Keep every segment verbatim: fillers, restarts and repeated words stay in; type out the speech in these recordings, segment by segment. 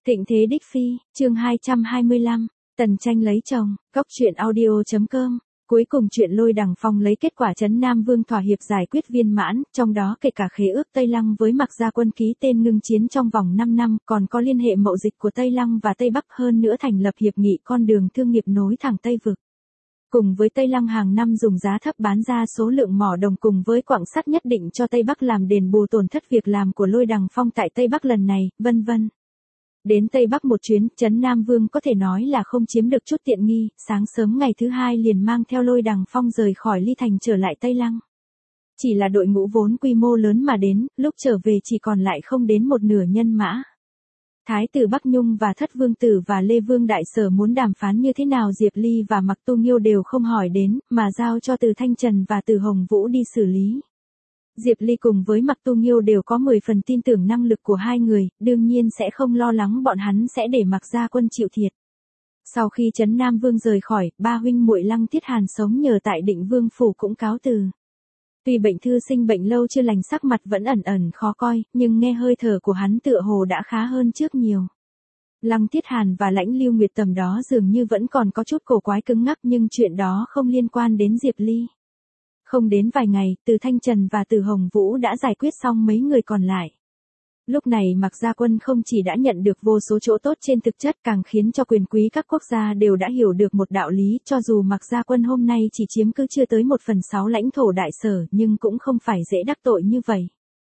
Thịnh thế đích phi, chương hai trăm hai mươi lăm, Tần Tranh lấy chồng, góc truyện audio.com. Cuối cùng chuyện Lôi Đằng Phong lấy kết quả trấn Nam Vương thỏa hiệp giải quyết viên mãn, trong đó kể cả khế ước Tây Lăng với Mạc Gia Quân ký tên ngưng chiến trong vòng năm năm, còn có liên hệ mậu dịch của Tây Lăng và Tây Bắc, hơn nữa thành lập hiệp nghị con đường thương nghiệp nối thẳng Tây Vực. Cùng với Tây Lăng hàng năm dùng giá thấp bán ra số lượng mỏ đồng cùng với quặng sắt nhất định cho Tây Bắc làm đền bù tổn thất việc làm của Lôi Đằng Phong tại Tây Bắc lần này, vân vân. Đến Tây Bắc một chuyến, trấn Nam Vương có thể nói là không chiếm được chút tiện nghi, sáng sớm ngày thứ hai liền mang theo Lôi Đằng Phong rời khỏi Ly Thành trở lại Tây Lăng. Chỉ là đội ngũ vốn quy mô lớn mà đến, lúc trở về chỉ còn lại không đến một nửa nhân mã. Thái tử Bắc Nhung và Thất Vương Tử và Lê Vương Đại Sở muốn đàm phán như thế nào Diệp Ly và Mạc Tu Nghiêu đều không hỏi đến, mà giao cho Từ Thanh Trần và Từ Hồng Vũ đi xử lý. Diệp Ly cùng với Mạc Tu Nghiêu đều có mười phần tin tưởng năng lực của hai người, đương nhiên sẽ không lo lắng bọn hắn sẽ để Mạc Gia Quân chịu thiệt. Sau khi trấn Nam Vương rời khỏi, ba huynh muội Lăng Thiết Hàn sống nhờ tại Định Vương phủ cũng cáo từ. Tuy bệnh thư sinh bệnh lâu chưa lành, sắc mặt vẫn ẩn ẩn khó coi, nhưng nghe hơi thở của hắn tựa hồ đã khá hơn trước nhiều. Lăng Thiết Hàn và Lãnh Lưu Nguyệt tầm đó dường như vẫn còn có chút cổ quái cứng ngắc, nhưng chuyện đó không liên quan đến Diệp Ly. Không đến vài ngày, Từ Thanh Trần và Từ Hồng Vũ đã giải quyết xong mấy người còn lại. Lúc này Mạc Gia Quân không chỉ đã nhận được vô số chỗ tốt trên thực chất, càng khiến cho quyền quý các quốc gia đều đã hiểu được một đạo lý, cho dù Mạc Gia Quân hôm nay chỉ chiếm cứ chưa tới một phần sáu lãnh thổ Đại Sở, nhưng cũng không phải dễ đắc tội như vậy.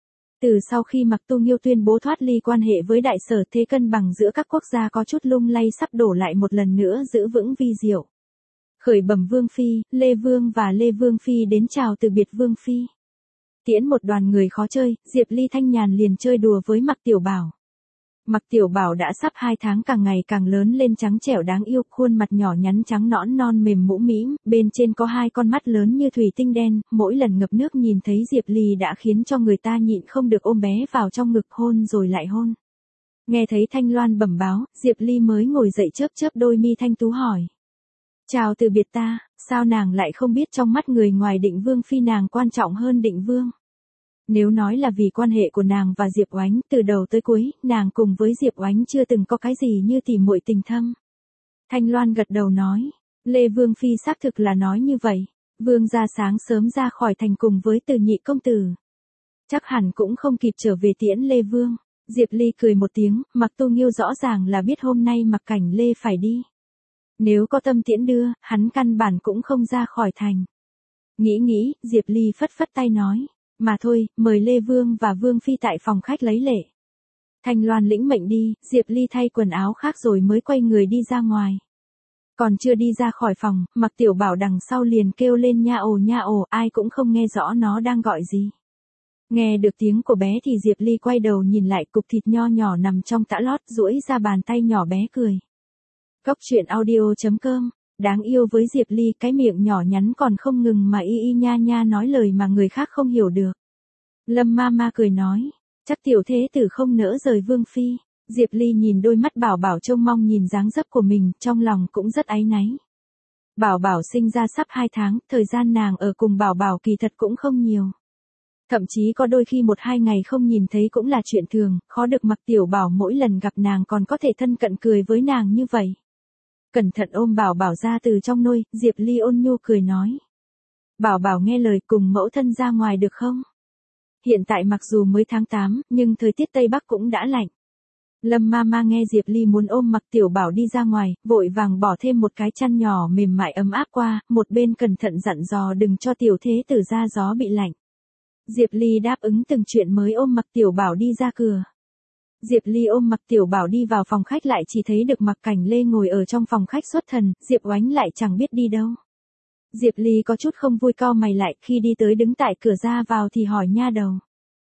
Từ sau khi Mạc Tu Nghiêu tuyên bố thoát ly quan hệ với Đại Sở, thế cân bằng giữa các quốc gia có chút lung lay sắp đổ lại một lần nữa giữ vững vi diệu. Khởi bẩm Vương Phi, Lê Vương và Lê Vương Phi đến chào từ biệt Vương Phi. Tiễn một đoàn người khó chơi, Diệp Ly thanh nhàn liền chơi đùa với Mạc Tiểu Bảo. Mạc Tiểu Bảo đã sắp hai tháng, càng ngày càng lớn lên, trắng trẻo đáng yêu, khuôn mặt nhỏ nhắn trắng nõn non mềm mũm mĩm, bên trên có hai con mắt lớn như thủy tinh đen, mỗi lần ngập nước nhìn thấy Diệp Ly đã khiến cho người ta nhịn không được ôm bé vào trong ngực hôn rồi lại hôn. Nghe thấy Thanh Loan bẩm báo, Diệp Ly mới ngồi dậy chớp chớp đôi mi thanh tú hỏi. Chào từ biệt ta, sao nàng lại không biết trong mắt người ngoài Định Vương Phi nàng quan trọng hơn Định Vương? Nếu nói là vì quan hệ của nàng và Diệp Oánh, từ đầu tới cuối, nàng cùng với Diệp Oánh chưa từng có cái gì như tỉ muội tình thâm. Thanh Loan gật đầu nói, Lê Vương Phi xác thực là nói như vậy, Vương gia sáng sớm ra khỏi thành cùng với Từ nhị công tử. Chắc hẳn cũng không kịp trở về tiễn Lê Vương. Diệp Ly cười một tiếng, Mạc Tu Nghiêu rõ ràng là biết hôm nay Mạc Cảnh Lê phải đi. Nếu có tâm tiễn đưa, hắn căn bản cũng không ra khỏi thành. Nghĩ nghĩ, Diệp Ly phất phất tay nói, mà thôi, mời Lê Vương và Vương Phi tại phòng khách lấy lễ. Thanh Loan lĩnh mệnh đi, Diệp Ly thay quần áo khác rồi mới quay người đi ra ngoài. Còn chưa đi ra khỏi phòng, Mạc Tiểu Bảo đằng sau liền kêu lên nha ồ nha ồ, ai cũng không nghe rõ nó đang gọi gì. Nghe được tiếng của bé thì Diệp Ly quay đầu nhìn lại, cục thịt nho nhỏ nằm trong tã lót, duỗi ra bàn tay nhỏ bé cười. Góc truyện audio.com, đáng yêu với Diệp Ly, cái miệng nhỏ nhắn còn không ngừng mà y y nha nha nói lời mà người khác không hiểu được. Lâm ma ma cười nói, chắc tiểu thế tử không nỡ rời Vương Phi. Diệp Ly nhìn đôi mắt Bảo Bảo trông mong nhìn dáng dấp của mình, trong lòng cũng rất áy náy. Bảo Bảo sinh ra sắp hai tháng, thời gian nàng ở cùng Bảo Bảo kỳ thật cũng không nhiều. Thậm chí có đôi khi một hai ngày không nhìn thấy cũng là chuyện thường, khó được Mạc Tiểu Bảo mỗi lần gặp nàng còn có thể thân cận cười với nàng như vậy. Cẩn thận ôm Bảo Bảo ra từ trong nôi, Diệp Ly ôn nhu cười nói. Bảo Bảo nghe lời cùng mẫu thân ra ngoài được không? Hiện tại mặc dù mới tháng tám, nhưng thời tiết Tây Bắc cũng đã lạnh. Lâm ma ma nghe Diệp Ly muốn ôm Mạc Tiểu Bảo đi ra ngoài, vội vàng bỏ thêm một cái chăn nhỏ mềm mại ấm áp qua, một bên cẩn thận dặn dò đừng cho tiểu thế tử ra gió bị lạnh. Diệp Ly đáp ứng từng chuyện mới ôm Mạc Tiểu Bảo đi ra cửa. Diệp Ly ôm Mạc Tiểu Bảo đi vào phòng khách lại chỉ thấy được Mạc Cảnh Lê ngồi ở trong phòng khách xuất thần, Diệp Oánh lại chẳng biết đi đâu. Diệp Ly có chút không vui cau mày lại, khi đi tới đứng tại cửa ra vào thì hỏi nha đầu.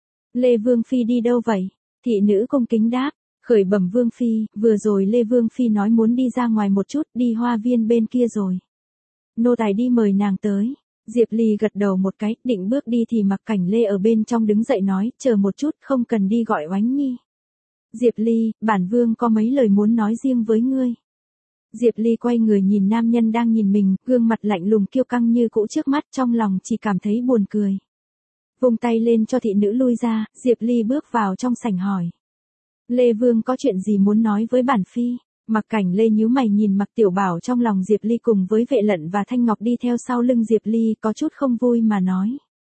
Lê Vương Phi đi đâu vậy? Thị nữ cung kính đáp, khởi bẩm Vương Phi, vừa rồi Lê Vương Phi nói muốn đi ra ngoài một chút, đi hoa viên bên kia rồi. Nô tài đi mời nàng tới. Diệp Ly gật đầu một cái, định bước đi thì Mạc Cảnh Lê ở bên trong đứng dậy nói, chờ một chút, không cần đi gọi Oánh Nhi. Diệp Ly, bản vương có mấy lời muốn nói riêng với ngươi. Diệp Ly quay người nhìn nam nhân đang nhìn mình, gương mặt lạnh lùng kiêu căng như cũ trước mắt, trong lòng chỉ cảm thấy buồn cười. Vung tay lên cho thị nữ lui ra, Diệp Ly bước vào trong sảnh hỏi. Lê Vương có chuyện gì muốn nói với bản phi? Mặc Cảnh Lê nhíu mày nhìn Mặc Tiểu Bảo trong lòng Diệp Ly cùng với Vệ Lận và Thanh Ngọc đi theo sau lưng Diệp Ly có chút không vui mà nói.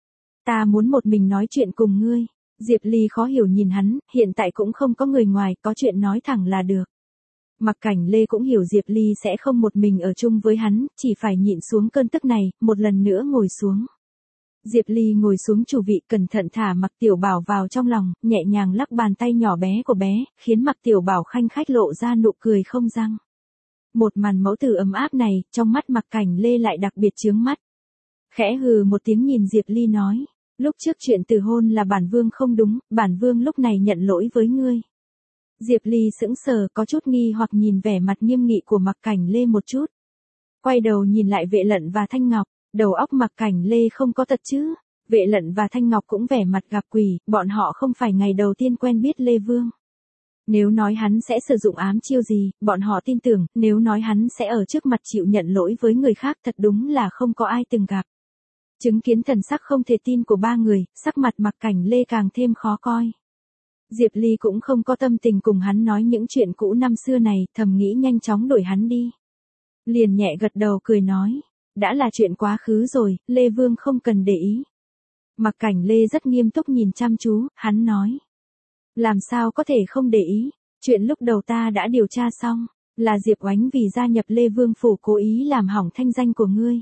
Ta muốn một mình nói chuyện cùng ngươi. Diệp Ly khó hiểu nhìn hắn, hiện tại cũng không có người ngoài, có chuyện nói thẳng là được. Mặc Cảnh Lê cũng hiểu Diệp Ly sẽ không một mình ở chung với hắn, chỉ phải nhịn xuống cơn tức này, một lần nữa ngồi xuống. Diệp Ly ngồi xuống chủ vị cẩn thận thả Mặc Tiểu Bảo vào trong lòng, nhẹ nhàng lắc bàn tay nhỏ bé của bé, khiến Mặc Tiểu Bảo khanh khách lộ ra nụ cười không răng. Một màn mẫu tử ấm áp này, trong mắt Mặc Cảnh Lê lại đặc biệt chướng mắt. Khẽ hừ một tiếng nhìn Diệp Ly nói, lúc trước chuyện từ hôn là bản vương không đúng, bản vương lúc này nhận lỗi với ngươi. Diệp Ly sững sờ có chút nghi hoặc nhìn vẻ mặt nghiêm nghị của Mặc Cảnh Lê một chút. Quay đầu nhìn lại Vệ Lận và Thanh Ngọc, đầu óc Mặc Cảnh Lê không có tật chứ. Vệ Lận và Thanh Ngọc cũng vẻ mặt gặp quỷ, bọn họ không phải ngày đầu tiên quen biết Lê Vương. Nếu nói hắn sẽ sử dụng ám chiêu gì, bọn họ tin tưởng, nếu nói hắn sẽ ở trước mặt chịu nhận lỗi với người khác thật đúng là không có ai từng gặp. Chứng kiến thần sắc không thể tin của ba người, sắc mặt Mặc Cảnh Lê càng thêm khó coi. Diệp Ly cũng không có tâm tình cùng hắn nói những chuyện cũ năm xưa này, thầm nghĩ nhanh chóng đuổi hắn đi. Liền nhẹ gật đầu cười nói, đã là chuyện quá khứ rồi, Lê Vương không cần để ý. Mặc Cảnh Lê rất nghiêm túc nhìn chăm chú, hắn nói. Làm sao có thể không để ý, chuyện lúc đầu ta đã điều tra xong, là Diệp Oánh vì gia nhập Lê Vương phủ cố ý làm hỏng thanh danh của ngươi.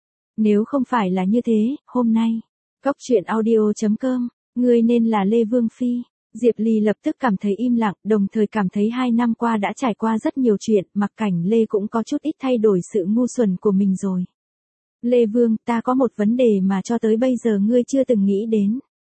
Nếu không phải là như thế, hôm nay, Cốc Truyện Audio chấm com, ngươi nên là Lê Vương Phi. Diệp Ly lập tức cảm thấy im lặng, đồng thời cảm thấy hai năm qua đã trải qua rất nhiều chuyện, Mặc Cảnh Lê cũng có chút ít thay đổi sự ngu xuẩn của mình rồi. Lê Vương, ta có một vấn đề mà cho tới bây giờ ngươi chưa từng nghĩ đến.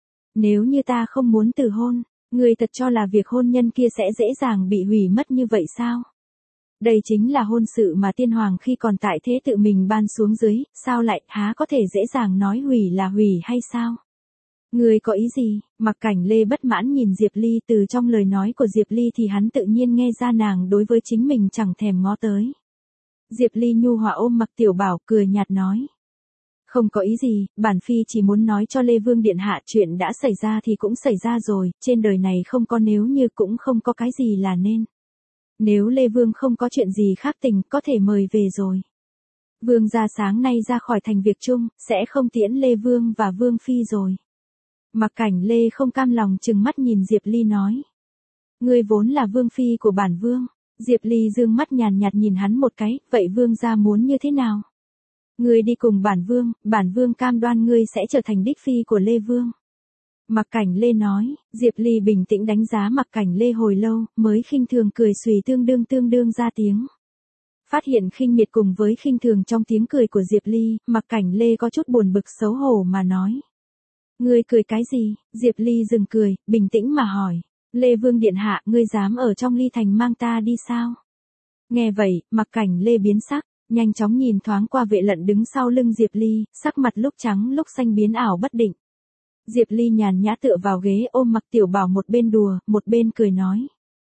Nếu như ta không muốn từ hôn, ngươi thật cho là việc hôn nhân kia sẽ dễ dàng bị hủy mất như vậy sao? Đây chính là hôn sự mà tiên hoàng khi còn tại thế tự mình ban xuống dưới, sao lại há có thể dễ dàng nói hủy là hủy hay sao? Ngươi có ý gì? Mặc Cảnh Lê bất mãn nhìn Diệp Ly, từ trong lời nói của Diệp Ly thì hắn tự nhiên nghe ra nàng đối với chính mình chẳng thèm ngó tới. Diệp Ly nhu hòa ôm Mặc Tiểu Bảo cười nhạt nói. Không có ý gì, bản phi chỉ muốn nói cho Lê Vương điện hạ chuyện đã xảy ra thì cũng xảy ra rồi, trên đời này không có nếu như cũng không có cái gì là nên. Nếu Lê Vương không có chuyện gì khác tình có thể mời về rồi. Vương gia sáng nay ra khỏi thành việc chung, sẽ không tiễn Lê Vương và Vương Phi rồi. Mặc Cảnh Lê không cam lòng chừng mắt nhìn Diệp Ly nói. Ngươi vốn là Vương Phi của bản Vương. Diệp Ly dương mắt nhàn nhạt nhìn hắn một cái, vậy Vương gia muốn như thế nào? Ngươi đi cùng bản Vương, bản Vương cam đoan ngươi sẽ trở thành đích phi của Lê Vương. Mặc Cảnh Lê nói, Diệp Ly bình tĩnh đánh giá Mặc Cảnh Lê hồi lâu, mới khinh thường cười xùy tương đương tương đương ra tiếng. Phát hiện khinh miệt cùng với khinh thường trong tiếng cười của Diệp Ly, Mặc Cảnh Lê có chút buồn bực xấu hổ mà nói. Ngươi cười cái gì? Diệp Ly dừng cười, bình tĩnh mà hỏi. Lê Vương điện hạ, ngươi dám ở trong Ly Thành mang ta đi sao? Nghe vậy, Mặc Cảnh Lê biến sắc, nhanh chóng nhìn thoáng qua Vệ Lận đứng sau lưng Diệp Ly, sắc mặt lúc trắng lúc xanh biến ảo bất định. Diệp Ly nhàn nhã tựa vào ghế ôm Mặc Tiểu Bảo một bên đùa, một bên cười nói.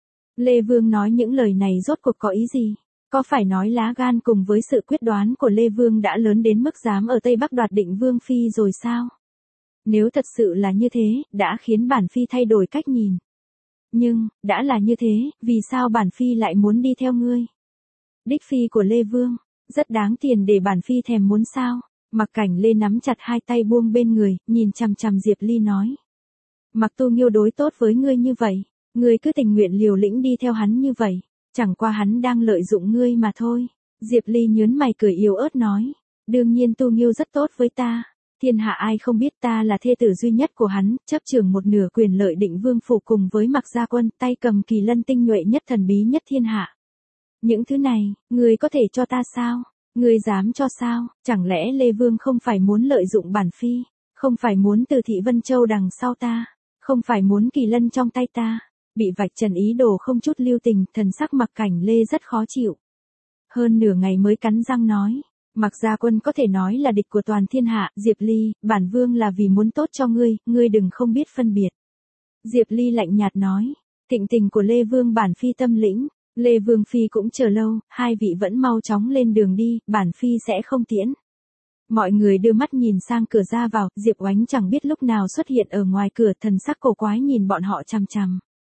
Lê Vương nói những lời này rốt cuộc có ý gì? Có phải nói lá gan cùng với sự quyết đoán của Lê Vương đã lớn đến mức dám ở Tây Bắc đoạt định Vương Phi rồi sao? Nếu thật sự là như thế, đã khiến bản Phi thay đổi cách nhìn. Nhưng, đã là như thế, vì sao bản Phi lại muốn đi theo ngươi? Đích Phi của Lê Vương, rất đáng tiền để bản Phi thèm muốn sao? Mặc Cảnh Lê nắm chặt hai tay buông bên người, nhìn chằm chằm Diệp Ly nói. Mặc Tu Nghiêu đối tốt với ngươi như vậy, ngươi cứ tình nguyện liều lĩnh đi theo hắn như vậy, chẳng qua hắn đang lợi dụng ngươi mà thôi. Diệp Ly nhớn mày cười yếu ớt nói. Đương nhiên Tu Nghiêu rất tốt với ta. Thiên hạ ai không biết ta là thê tử duy nhất của hắn, chấp trưởng một nửa quyền lợi định vương phủ cùng với Mặc Gia Quân, tay cầm kỳ lân tinh nhuệ nhất thần bí nhất thiên hạ. Những thứ này, ngươi có thể cho ta sao? Ngươi dám cho sao? Chẳng lẽ Lê Vương không phải muốn lợi dụng bản Phi, không phải muốn từ Thị Vân Châu đằng sau ta, không phải muốn kỳ lân trong tay ta? Bị vạch trần ý đồ không chút lưu tình, thần sắc Mặc Cảnh Lê rất khó chịu. Hơn nửa ngày mới cắn răng nói. Mặc Gia Quân có thể nói là địch của toàn thiên hạ, Diệp Ly, bản Vương là vì muốn tốt cho ngươi, ngươi đừng không biết phân biệt. Diệp Ly lạnh nhạt nói, thịnh tình của Lê Vương bản Phi tâm lĩnh, Lê Vương Phi cũng chờ lâu, hai vị vẫn mau chóng lên đường đi, bản Phi sẽ không tiễn. Mọi người đưa mắt nhìn sang cửa ra vào, Diệp Oánh chẳng biết lúc nào xuất hiện ở ngoài cửa, thần sắc cổ quái nhìn bọn họ chằm chằm.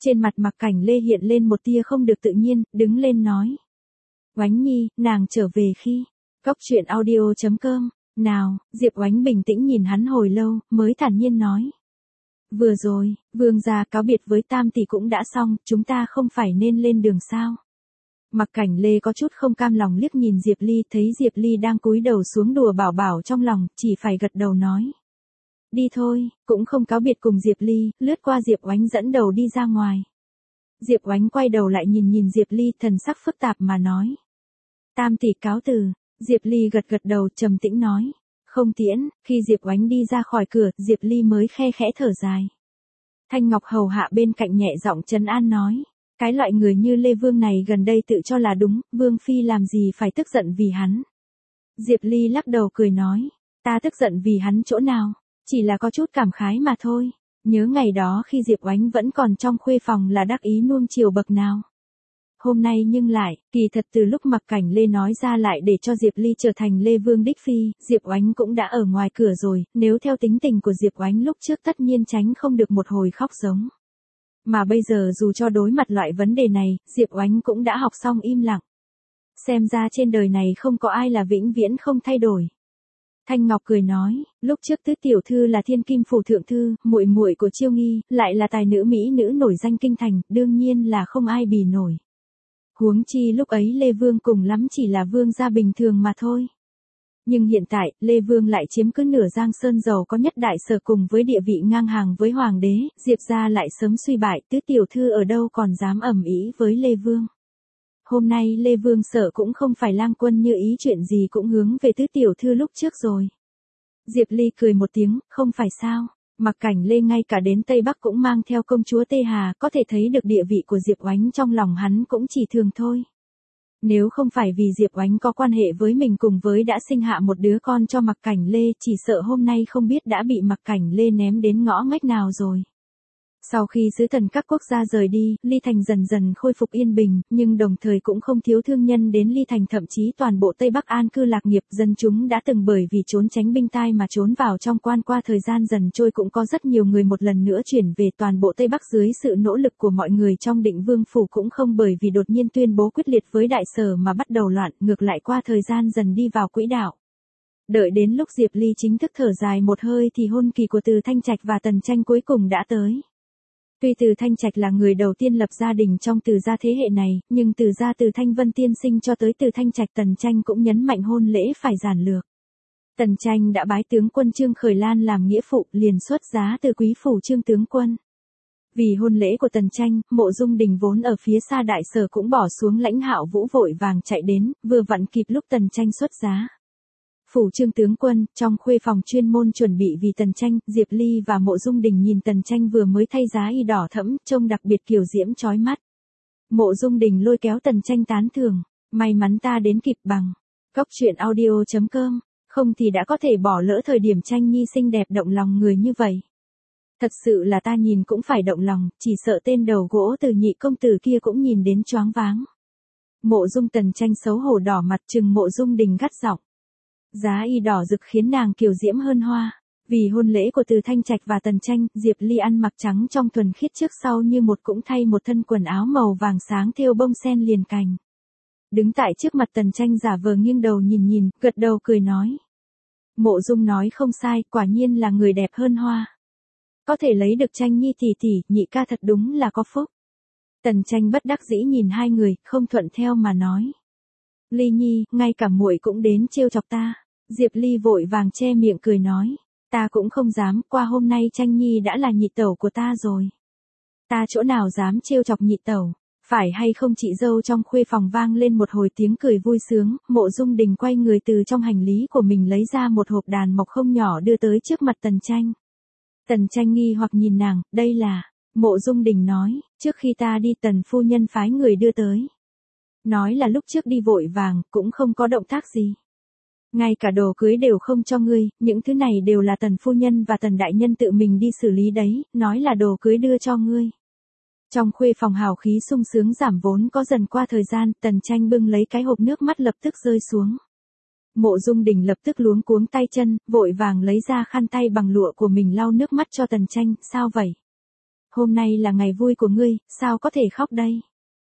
Trên mặt Mặc Cảnh Lê hiện lên một tia không được tự nhiên, đứng lên nói. Oánh Nhi, nàng trở về khi. Cóc truyện audio chấm com. Nào, Diệp Oánh bình tĩnh nhìn hắn hồi lâu, mới thản nhiên nói. Vừa rồi, vương gia cáo biệt với Tam tỷ cũng đã xong, chúng ta không phải nên lên đường sao? Mặc Cảnh Lê có chút không cam lòng liếc nhìn Diệp Ly, thấy Diệp Ly đang cúi đầu xuống đùa bảo bảo trong lòng, chỉ phải gật đầu nói. Đi thôi, cũng không cáo biệt cùng Diệp Ly, lướt qua Diệp Oánh dẫn đầu đi ra ngoài. Diệp Oánh quay đầu lại nhìn nhìn Diệp Ly, thần sắc phức tạp mà nói. Tam tỷ cáo từ. Diệp Ly gật gật đầu, trầm tĩnh nói. Không tiễn. Khi Diệp Oánh đi ra khỏi cửa, Diệp Ly mới khe khẽ thở dài. Thanh Ngọc hầu hạ bên cạnh nhẹ giọng trấn an nói. Cái loại người như Lê Vương này gần đây tự cho là đúng, Vương Phi làm gì phải tức giận vì hắn. Diệp Ly lắc đầu cười nói. Ta tức giận vì hắn chỗ nào, chỉ là có chút cảm khái mà thôi. Nhớ ngày đó khi Diệp Oánh vẫn còn trong khuê phòng là đắc ý nuông chiều bậc nào. Hôm nay nhưng lại, kỳ thật từ lúc Mặc Cảnh Lê nói ra lại để cho Diệp Ly trở thành Lê Vương đích phi, Diệp Oánh cũng đã ở ngoài cửa rồi, nếu theo tính tình của Diệp Oánh lúc trước tất nhiên tránh không được một hồi khóc giống. Mà bây giờ dù cho đối mặt loại vấn đề này, Diệp Oánh cũng đã học xong im lặng. Xem ra trên đời này không có ai là vĩnh viễn không thay đổi. Thanh Ngọc cười nói, lúc trước tứ tiểu thư là thiên kim phủ thượng thư, muội muội của Chiêu Nghi, lại là tài nữ mỹ nữ nổi danh kinh thành, đương nhiên là không ai bì nổi. Huống chi lúc ấy Lê Vương cùng lắm chỉ là vương gia bình thường mà thôi. Nhưng hiện tại, Lê Vương lại chiếm cứ nửa Giang Sơn giàu có nhất đại sở cùng với địa vị ngang hàng với hoàng đế, Diệp gia lại sớm suy bại, tứ tiểu thư ở đâu còn dám ầm ĩ với Lê Vương. Hôm nay Lê Vương sợ cũng không phải lang quân như ý chuyện gì cũng hướng về tứ tiểu thư lúc trước rồi. Diệp Ly cười một tiếng, không phải sao. Mặc Cảnh Lê ngay cả đến Tây Bắc cũng mang theo công chúa Tê Hà, có thể thấy được địa vị của Diệp Oánh trong lòng hắn cũng chỉ thường thôi. Nếu không phải vì Diệp Oánh có quan hệ với mình cùng với đã sinh hạ một đứa con cho Mặc Cảnh Lê, chỉ sợ hôm nay không biết đã bị Mặc Cảnh Lê ném đến ngõ ngách nào rồi. Sau khi sứ thần các quốc gia rời đi, Ly Thành dần dần khôi phục yên bình, nhưng đồng thời cũng không thiếu thương nhân đến Ly Thành, thậm chí toàn bộ Tây Bắc an cư lạc nghiệp, dân chúng đã từng bởi vì trốn tránh binh tai mà trốn vào trong quan, qua thời gian dần trôi cũng có rất nhiều người một lần nữa chuyển về. Toàn bộ Tây Bắc dưới sự nỗ lực của mọi người trong Định Vương phủ cũng không bởi vì đột nhiên tuyên bố quyết liệt với đại sở mà bắt đầu loạn, ngược lại qua thời gian dần đi vào quỹ đạo. Đợi đến lúc Diệp Ly chính thức thở dài một hơi thì hôn kỳ của Từ Thanh Trạch và Tần Tranh cuối cùng đã tới. Tuy Từ Thanh Trạch là người đầu tiên lập gia đình trong Từ gia thế hệ này, nhưng từ gia Từ Thanh Vân tiên sinh cho tới Từ Thanh Trạch, Tần Tranh cũng nhấn mạnh hôn lễ phải giản lược. Tần Tranh đã bái tướng quân Trương Khởi Lan làm nghĩa phụ, liền xuất giá từ quý phủ Trương tướng quân. Vì hôn lễ của Tần Tranh, Mộ Dung Đình vốn ở phía xa đại sở cũng bỏ xuống lãnh Hạo Vũ vội vàng chạy đến, vừa vặn kịp lúc Tần Tranh xuất giá. Phủ Trương tướng quân, trong khuê phòng chuyên môn chuẩn bị vì Tần Tranh, Diệp Ly và Mộ Dung Đình nhìn Tần Tranh vừa mới thay giá y đỏ thẫm, trông đặc biệt kiều diễm chói mắt. Mộ Dung Đình lôi kéo Tần Tranh tán thưởng, may mắn ta đến kịp bằng. Cóc truyện audio chấm com, không thì đã có thể bỏ lỡ thời điểm Tranh nhi xinh đẹp động lòng người như vậy. Thật sự là ta nhìn cũng phải động lòng, chỉ sợ tên đầu gỗ Từ nhị công tử kia cũng nhìn đến choáng váng. Mộ Dung Tần Tranh xấu hổ đỏ mặt trừng Mộ Dung Đình gắt giọng. Giá y đỏ rực khiến nàng kiều diễm hơn hoa. Vì hôn lễ của Từ Thanh Trạch và Tần Tranh, Diệp Ly ăn mặc trắng trong thuần khiết, trước sau như một, cũng thay một thân quần áo màu vàng sáng thêu bông sen liền cành. Đứng tại trước mặt Tần Tranh giả vờ nghiêng đầu nhìn nhìn, gật đầu cười nói. Mộ Dung nói không sai, quả nhiên là người đẹp hơn hoa. Có thể lấy được Tranh nhi tỷ tỷ, nhị ca thật đúng là có phúc. Tần Tranh bất đắc dĩ nhìn hai người, không thuận theo mà nói. Ly nhi, ngay cả muội cũng đến trêu chọc ta. Diệp Ly vội vàng che miệng cười nói. Ta cũng không dám, qua hôm nay Tranh nhi đã là nhị tẩu của ta rồi. Ta chỗ nào dám trêu chọc nhị tẩu, phải hay không chị dâu? Trong khuê phòng vang lên một hồi tiếng cười vui sướng, Mộ Dung Đình quay người từ trong hành lý của mình lấy ra một hộp đàn mộc không nhỏ đưa tới trước mặt Tần Tranh. Tần Tranh nghi hoặc nhìn nàng, đây là, Mộ Dung Đình nói, trước khi ta đi Tần phu nhân phái người đưa tới. Nói là lúc trước đi vội vàng, cũng không có động tác gì. Ngay cả đồ cưới đều không cho ngươi, những thứ này đều là Tần phu nhân và Tần đại nhân tự mình đi xử lý đấy, nói là đồ cưới đưa cho ngươi. Trong khuê phòng hào khí sung sướng giảm vốn có dần qua thời gian, Tần Tranh bưng lấy cái hộp nước mắt lập tức rơi xuống. Mộ Dung Đình lập tức luống cuống tay chân, vội vàng lấy ra khăn tay bằng lụa của mình lau nước mắt cho Tần Tranh, sao vậy? hôm nay là ngày vui của ngươi, sao có thể khóc đây?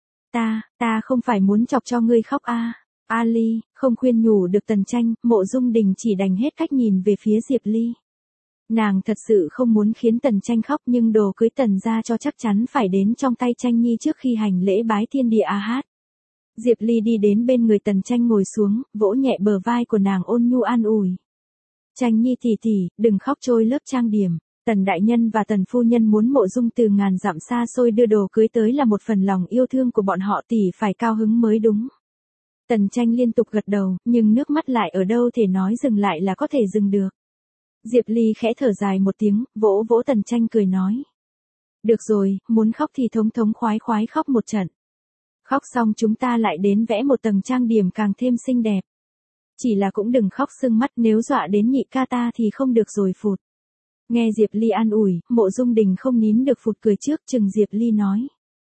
Ta, ta không phải muốn chọc cho ngươi khóc a. À. Ali, không khuyên nhủ được Tần Tranh, Mộ Dung Đình chỉ đành hết cách nhìn về phía Diệp Ly. Nàng thật sự không muốn khiến Tần Tranh khóc nhưng đồ cưới Tần gia cho chắc chắn phải đến trong tay Tranh Nhi trước khi hành lễ bái thiên địa A Hát. Diệp Ly đi đến bên người Tần Tranh ngồi xuống, vỗ nhẹ bờ vai của nàng ôn nhu an ủi. Tranh Nhi tỷ tỷ, đừng khóc trôi lớp trang điểm. Tần đại nhân và Tần phu nhân muốn Mộ Dung từ ngàn dặm xa xôi đưa đồ cưới tới là một phần lòng yêu thương của bọn họ, tỷ phải cao hứng mới đúng. Tần Tranh liên tục gật đầu, nhưng nước mắt lại ở đâu thể nói dừng lại là có thể dừng được. Diệp Ly khẽ thở dài một tiếng, vỗ vỗ Tần Tranh cười nói. Được rồi, muốn khóc thì thống thống khoái khoái khóc một trận. Khóc xong chúng ta lại đến vẽ một tầng trang điểm càng thêm xinh đẹp. Chỉ là cũng đừng khóc sưng mắt, nếu dọa đến nhị ca ta thì không được rồi phụt. Nghe Diệp Ly an ủi, Mộ Dung Đình không nín được phụt cười trước, chừng Diệp Ly nói.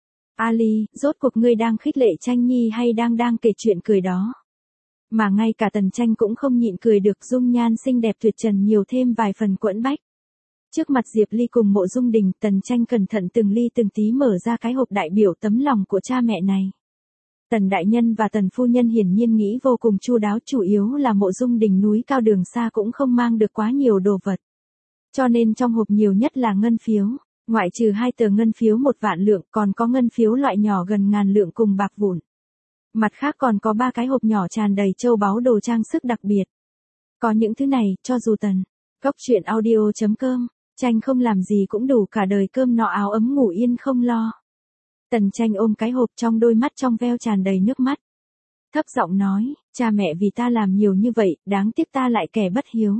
Ali, rốt cuộc ngươi đang khích lệ Tranh Nhi hay đang đang kể chuyện cười đó? Mà ngay cả Tần Tranh cũng không nhịn cười được, dung nhan xinh đẹp tuyệt trần nhiều thêm vài phần quẫn bách. Trước mặt Diệp Ly cùng Mộ Dung Đình, Tần Tranh cẩn thận từng ly từng tí mở ra cái hộp đại biểu tấm lòng của cha mẹ này. Tần đại nhân và Tần phu nhân hiển nhiên nghĩ vô cùng chu đáo, chủ yếu là Mộ Dung Đình núi cao đường xa cũng không mang được quá nhiều đồ vật. Cho nên trong hộp nhiều nhất là ngân phiếu, ngoại trừ hai tờ ngân phiếu một vạn lượng, còn có ngân phiếu loại nhỏ gần ngàn lượng cùng bạc vụn. Mặt khác còn có ba cái hộp nhỏ tràn đầy châu báu đồ trang sức đặc biệt. Có những thứ này, cho dù Tần Góc Truyện Audio chấm com, Tranh không làm gì cũng đủ cả đời cơm no áo ấm ngủ yên không lo. Tần Tranh ôm cái hộp trong đôi mắt trong veo tràn đầy nước mắt. Thấp giọng nói, cha mẹ vì ta làm nhiều như vậy, đáng tiếc ta lại kẻ bất hiếu.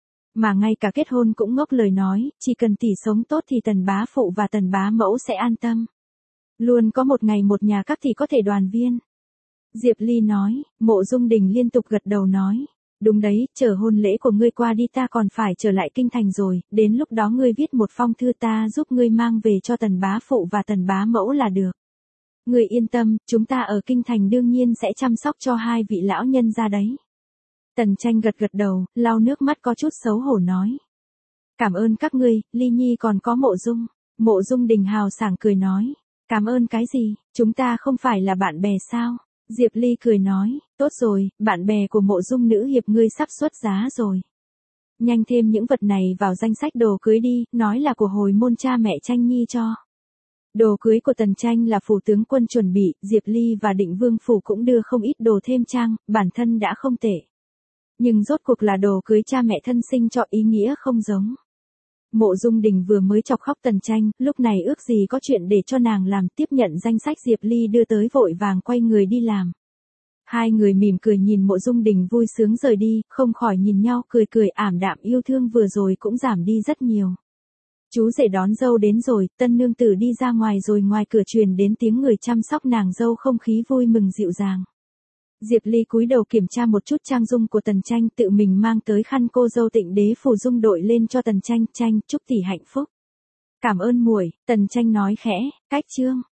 Mà ngay cả kết hôn cũng ngốc lời nói, chỉ cần tỷ sống tốt thì Tần bá phụ và Tần bá mẫu sẽ an tâm. Luôn có một ngày một nhà các tỷ có thể đoàn viên. Diệp Ly nói, Mộ Dung Đình liên tục gật đầu nói. Đúng đấy, chờ hôn lễ của ngươi qua đi ta còn phải trở lại kinh thành rồi, đến lúc đó ngươi viết một phong thư ta giúp ngươi mang về cho Tần bá phụ và Tần bá mẫu là được. Ngươi yên tâm, chúng ta ở kinh thành đương nhiên sẽ chăm sóc cho hai vị lão nhân ra đấy. Tần Tranh gật gật đầu, lau nước mắt có chút xấu hổ nói. Cảm ơn các ngươi, Ly Nhi còn có Mộ Dung. Mộ Dung Đình hào sảng cười nói. Cảm ơn cái gì, chúng ta không phải là bạn bè sao? Diệp Ly cười nói, tốt rồi, bạn bè của Mộ Dung nữ hiệp ngươi sắp xuất giá rồi. Nhanh thêm những vật này vào danh sách đồ cưới đi, nói là của hồi môn cha mẹ Tranh Nhi cho. Đồ cưới của Tần Tranh là phủ tướng quân chuẩn bị, Diệp Ly và Định Vương phủ cũng đưa không ít đồ thêm trang, bản thân đã không tệ. Nhưng rốt cuộc là đồ cưới cha mẹ thân sinh cho ý nghĩa không giống. Mộ Dung Đình vừa mới chọc khóc Tần Tranh, lúc này ước gì có chuyện để cho nàng làm, tiếp nhận danh sách Diệp Ly đưa tới vội vàng quay người đi làm. Hai người mỉm cười nhìn Mộ Dung Đình vui sướng rời đi, không khỏi nhìn nhau cười cười, ảm đạm yêu thương vừa rồi cũng giảm đi rất nhiều. Chú rể đón dâu đến rồi, tân nương tử đi ra ngoài rồi, ngoài cửa truyền đến tiếng người chăm sóc nàng dâu, không khí vui mừng dịu dàng. Diệp Ly cúi đầu kiểm tra một chút trang dung của Tần Tranh, tự mình mang tới khăn cô dâu tịnh đế phù dung đội lên cho Tần Tranh. Tranh, chúc tỷ hạnh phúc. Cảm ơn muội, Tần Tranh nói khẽ, cách chương.